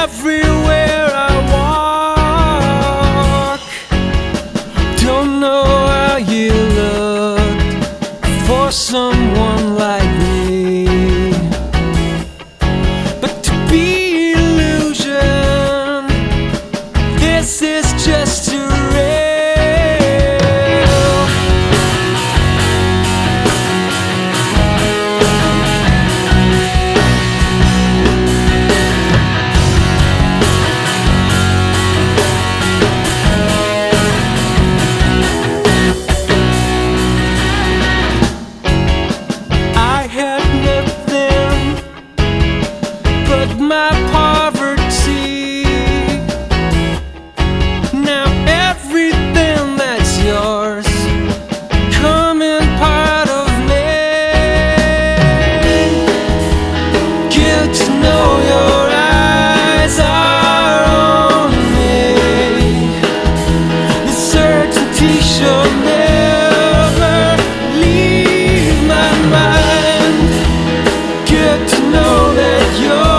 everywhere I walk. Don't know how you look for someone like me, but to be illusion, this is just too real. My poverty, now everything that's yours coming part of me. Get to know your eyes are on me. The certainty shall never leave my mind. Get to know that you're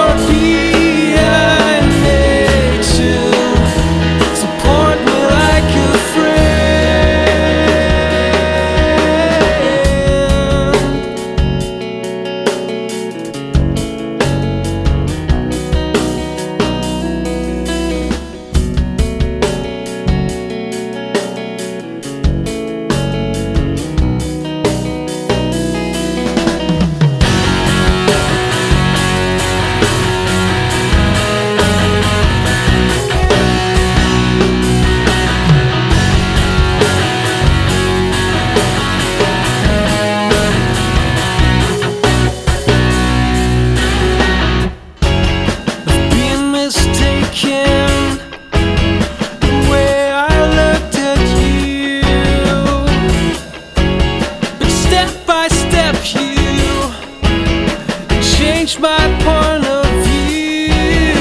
my point of view.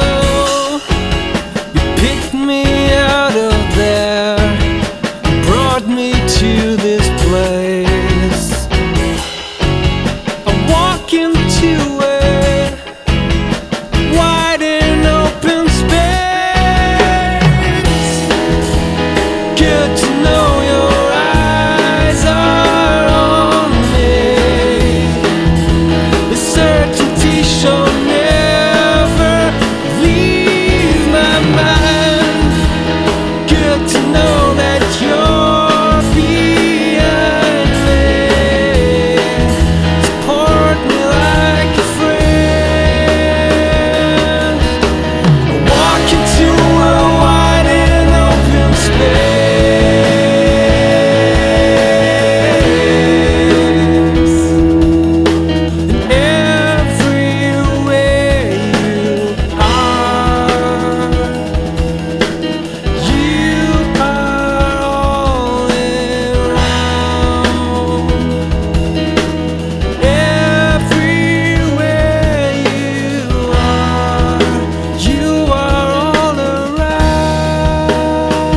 You picked me out of there, brought me to this place. I walk into a wide and open space. Get to know your eyes are on me. The certainty shall never leave my mind. Get to know that you're behind me. Support me like a friend. Walk into a wide and open space.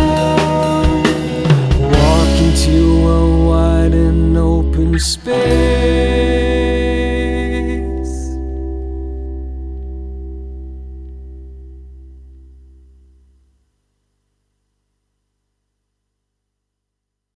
Space.